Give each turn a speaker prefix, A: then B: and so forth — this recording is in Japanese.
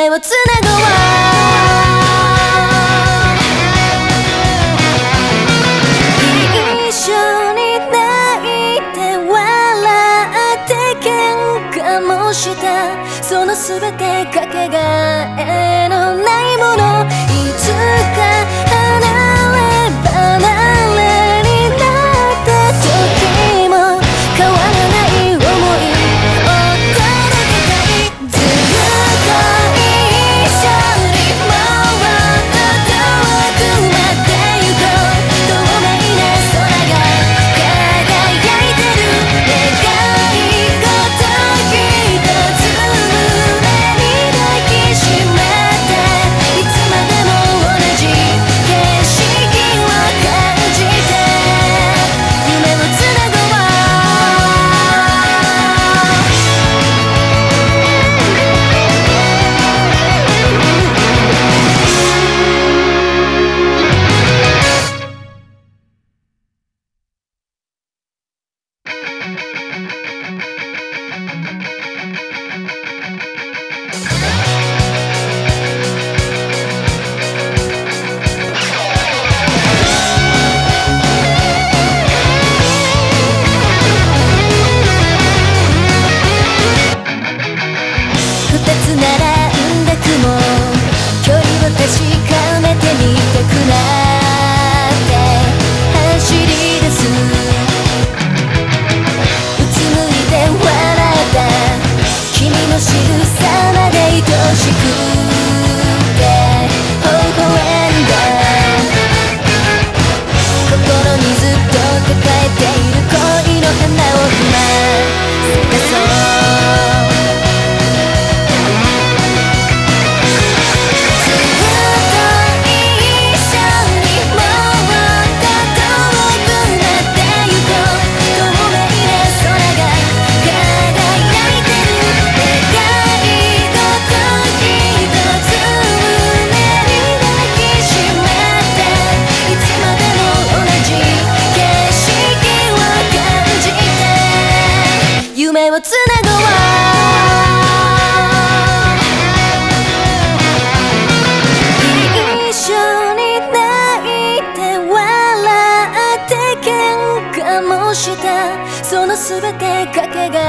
A: 夢をつなぐわ。一緒に泣いて笑って喧嘩もした。その全てかけがえのないもの。いつか離れ離れになった時も変わらない想いを届けたい。ずっと一緒にもっと遠くまで行こう。透明な空が輝いてる。願い事一つ胸に抱きしめて、いつまでも同じ景色を感じて夢をつなぐわ。二つ並んだ雲、距離を確かめてみたくなって走り出す。うつむいて笑った君の仕草まで愛しくて微笑んだ。心にずっと抱えている恋の花を今咲かそう。夢をつなぐわ。一緒に泣いて笑って喧嘩もした。その全てかけが